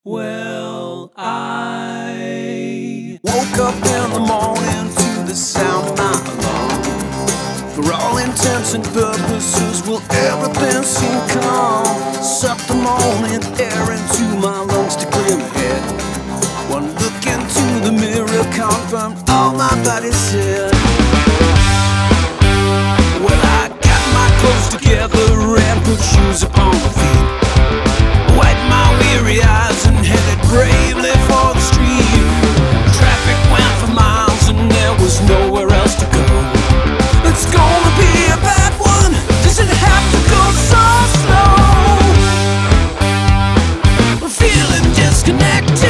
Well, I woke up in the morning to the sound of my alarm. For all intents and purposes, will everything seem calm? Suck the morning air into my lungs to clear my head. One look into the mirror confirmed all my body said. Well, I got my clothes together and put shoes upon my feet. Wiped my weary eyes and headed bravely for the street. Traffic went for miles and there was nowhere else to go. It's gonna be a bad one. Does it have to go so slow? I'm feeling disconnected.